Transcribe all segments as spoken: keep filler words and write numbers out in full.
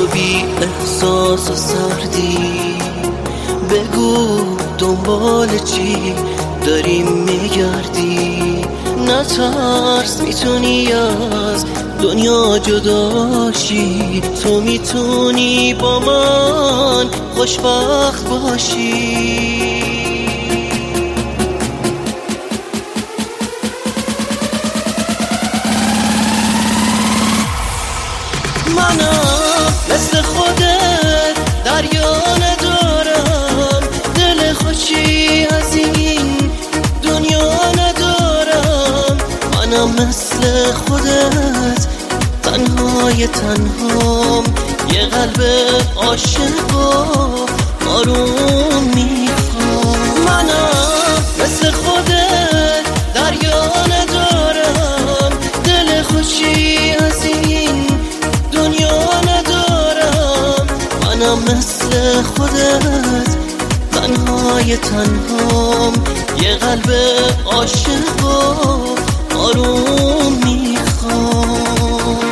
تو بی احساس و سردی، بگو دنبال چی داری میگردی؟ نترس، میتونی از دنیا جداشی، تو میتونی با من خوشبخت باشی. منم مثل خودت دریا ندارم، دل خوشی از این دنیا ندارم. منم مثل خودت تنهای تنهام، یه قلب عاشق و آروم میخوام. منم مثل خودت دریا ندارم، دل خوشی از این دنیا ندارم. منم مثل خودت تنهای تنهام، یه قلب عاشق و آروم میخوام.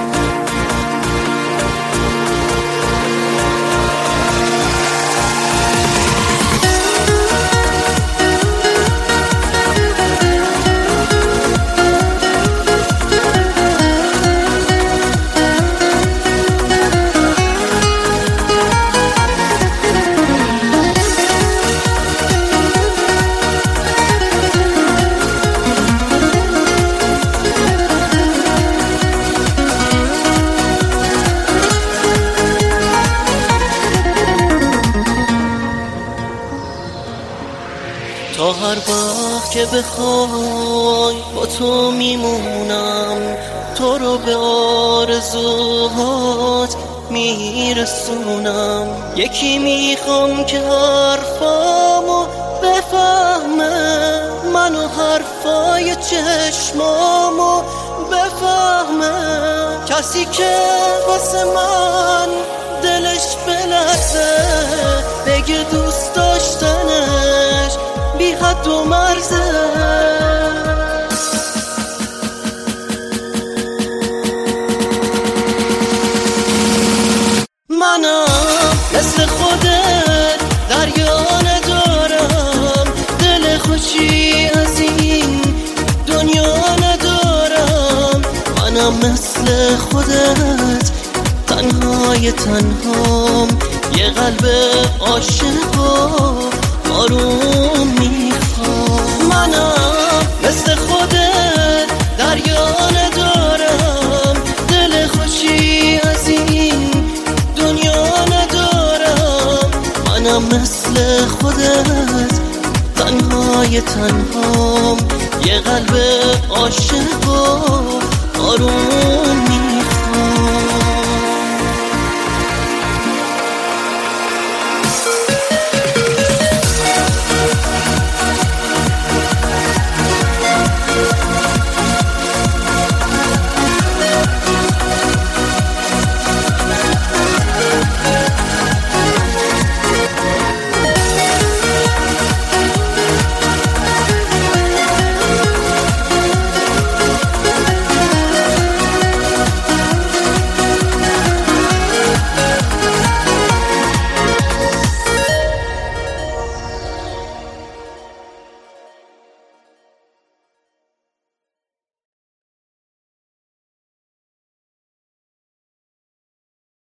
تا هر وقت که بخوای با تو میمونم، تو رو به آرزوهات میرسونم. یکی میخوام که حرفامو بفهمه، منو حرفای چشمامو بفهمه. کسی که واسه من دلش بلرزه، بگه دوست داشتنش بی حد و مرزه. منم مثل خودت دریا ندارم، دل خوشی از این دنیا ندارم. منم مثل خودت تنهای تنهام، یه قلب عاشق و آروم میخوام. منم مثل خودت دریا ندارم، دل خوشی از این دنیا ندارم. منم مثل خودت تنهای تنهام، یه قلب عاشق و آروم